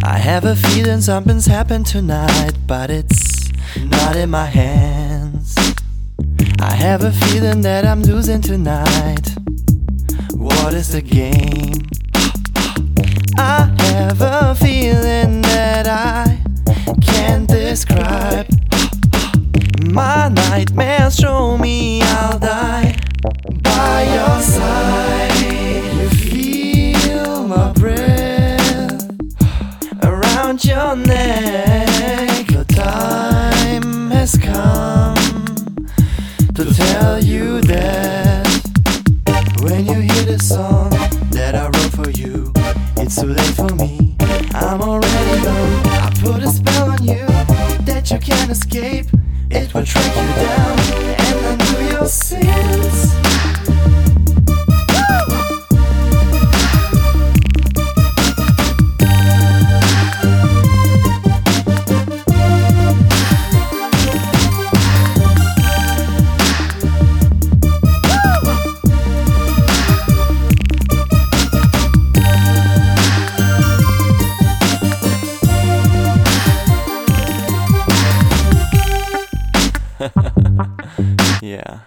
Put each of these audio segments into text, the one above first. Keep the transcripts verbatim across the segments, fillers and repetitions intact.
I have a feeling something's happened tonight, but it's not in my hands. I have a feeling that I'm losing tonight. What is the game? I have a feeling that I can't describe. My nightmares show me I'll die by your side. You feel my breath around your neck. The time has come to tell you that when you hear the song that I wrote for you, it's too late for me. I'm already gone. I put a spell on you that you can't escape. It will track you down, and I know your sins. Yeah.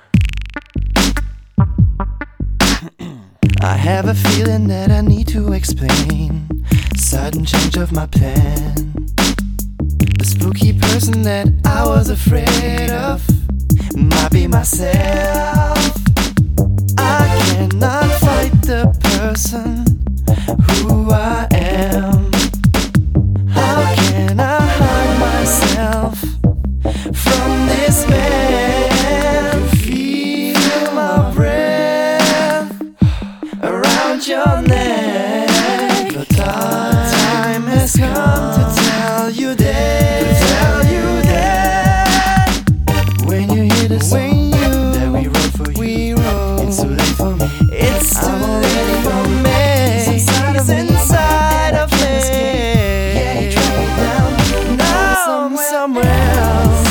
I have a feeling that I need to explain sudden change of my plan. The spooky person that I was afraid of might be myself. I cannot fight the person who I am. How can I hide myself from this man? You feel my breath around your neck. The time has come to tell you that, to tell you that when you hear the song that we wrote for you, we wrote, it's too late for me. It's too I'm late for me. It's inside of me. Inside of me. Yeah, you track me down. Now I'm somewhere else.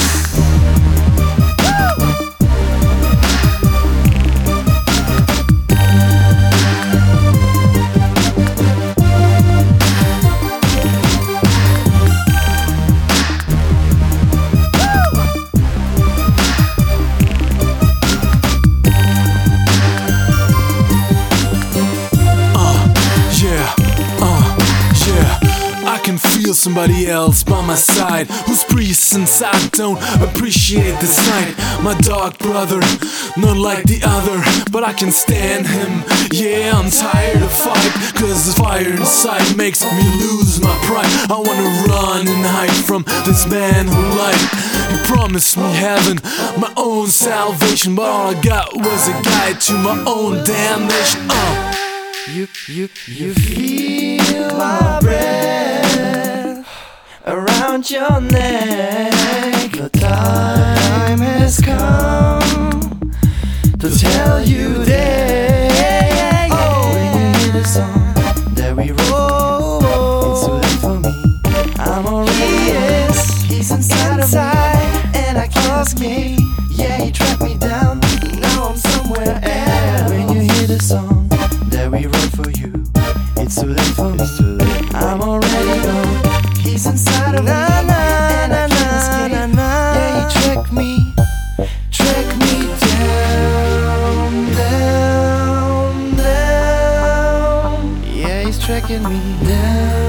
Feel somebody else by my side whose presence I don't appreciate the sight. My dark brother, not like the other, but I can stand him. Yeah, I'm tired of fight, cause the fire inside makes me lose my pride. I wanna run and hide from this man who lied. He promised me heaven, my own salvation, but all I got was a guide to my own damnation. uh. You, you, you feel my breath around your neck. The time has come to tell you that. Oh, when you hear the song that we wrote, it's too late for me. I'm already is. He's inside, inside of me, and I can't escape. Yeah, he tracked me down. Now I'm somewhere else. When you hear the song that we wrote for you, it's too late for me. It's too late. I'm already gone. He's inside of me, and I can't escape. Yeah, he tracked me, tracked me down, down, down. Yeah, he's tracking me down.